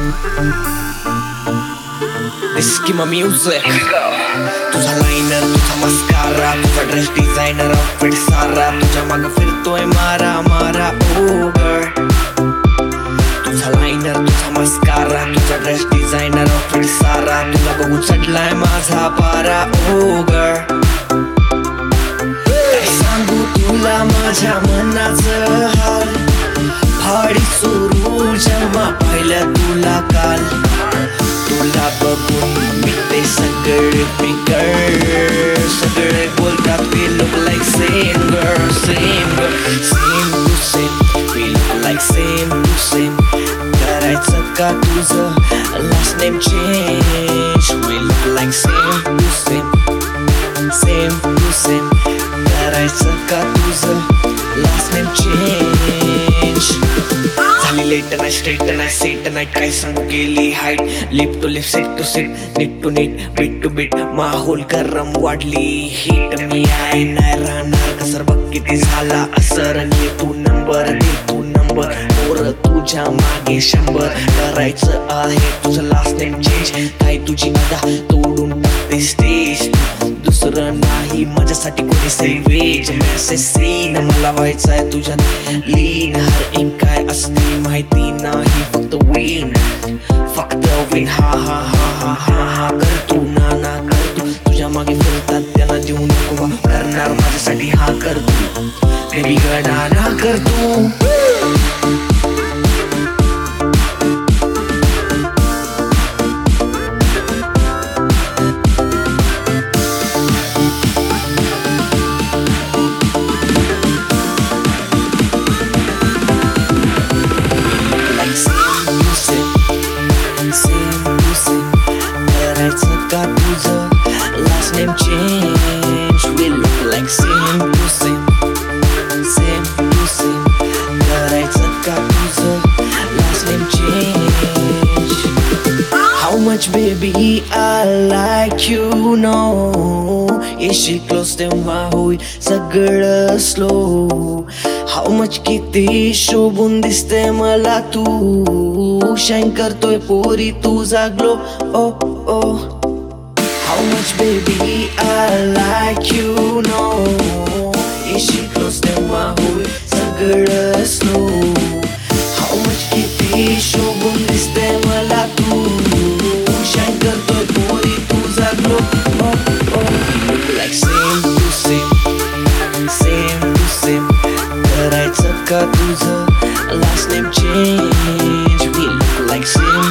Eskimo music. तुझा liner, तुझा mascara, तुझा ड्रेस डिझायनर, आउटफिट सारा तुझ्या माग फिरतोय मारा मारा ओ गर्ल. तुझा लाइनर, तुझा मस्कारा, तुझा ड्रेस डिझायनर, आउटफिट सारा तुला बघून चढलाय माझा पारा ओ गर्ल. काय सांगू तुला माझ्या मनाचं हाल, फाडी सुरू जेव्हा पाहिलं तुला काल. तुला बघून मिळते सगळे फिगर, सगळे बोलतात we look like same girl, same girl, same to same, we look like same to same. करायचं का तुझं last name change, we look like same to same, same to same. करायचं का तुझं last name change. झाली late नाही straight नाही set नाही काय सांगू गेली height. Lip to lip set to set neat to neat beat to beat माहोल गरम वाढली हिट. मी आहे नाही राहणार कसर बघ किती झाला असर. आणि तू नंबर दे तू नंबर मोर तुझ्या मागे 100. करायचं आहे तुझं लास्ट नेम चेंज. काय तुझी अदा तोडून टाकते स्टेज. दुसरं नाही माझ्यासाठी कोणी सेवेज. मेसेज सीन मला व्हायचंय तुझ्यात लीन. हर एक काय असते माहिती नाही फक्त विन, फक्त विन. हा हा हा हा हा हा कर तू ना ना कर तू. तुझ्या मागे फिरतात त्याला देऊ नको करणार माझ्यासाठी हा कर तू. बेबी गडा ना कर तू. का तुझं last name change, we look like same to same, same to same. करायचं का तुझं last name change. How much baby I like you know. येशी close तेव्हा होईल सगळं slow. How much किती शोभून दिसते मला तू. शाईन करतोय पोरी तुझा glow oh oh. How much baby I like you know. येशी close तेव्हा होईल सगळं slow. How much किती शोभून दिसते मला तू. शाईन करतोय पोरी तुझा glow oh oh. Look like same to same, same to same. करायचं का तुझं last name change, we look like same